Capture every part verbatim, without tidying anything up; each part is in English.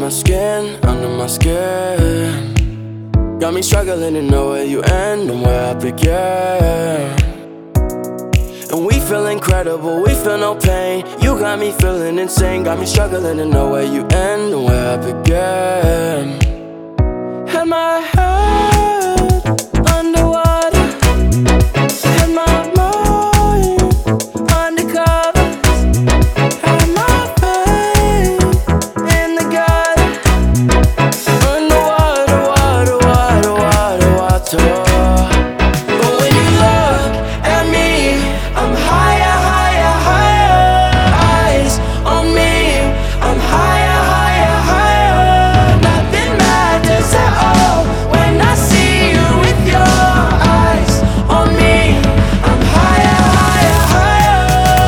my skin, under my skin. Got me struggling to know where you end and where I begin. And we feel incredible, we feel no pain. You got me feeling insane. Got me struggling to know where you end and where I begin. Had my head underwater, had my mind undercover, had my faith in the gutter. Underwater, water, water, water, water. But when you look at me, I'm higher, higher, higher. Eyes on me, I'm higher, higher, higher. Nothing matters at all when I see you with your eyes on me. I'm higher, higher, higher.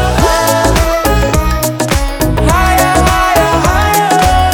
Higher, higher, higher.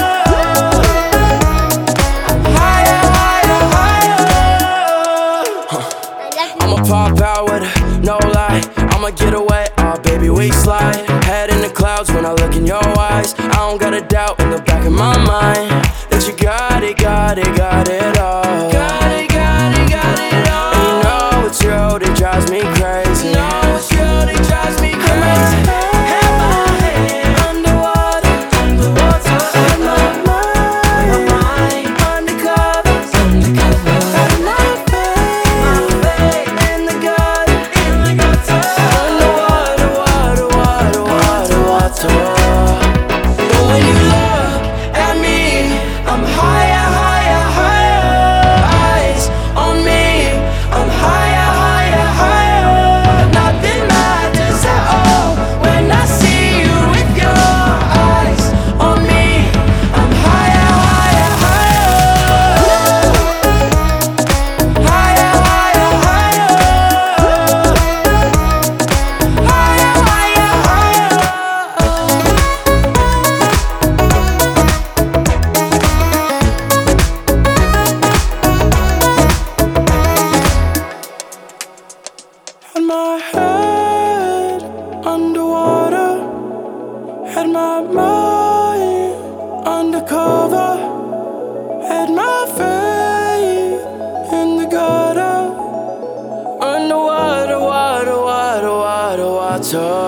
Higher, higher, higher. I'ma pop out with it, no lie. I'ma get away, oh baby, we slide. Head in the clouds when I look in your eyes. I don't got a doubt in the back of my mind that you got it, got it, got it all. Got it, got it, got it all. And you know it's you that drives me crazy. You know it's you that drives me crazy. Had my head underwater, underwater. Had my mind undercover, undercover. Had my faith in the gutter, in the gutter. Underwater, water, water, water, water. But when you look at me, I'm higher, higher, higher. Eyes on me, I'm higher, higher, higher. Nothing matters at all when I see you with your eyes on me. I'm higher, higher, higher. Higher, higher, higher. Higher, higher, higher. Had my head underwater, had my mind undercover, had my faith in the gutter. Underwater, water, water, water, water.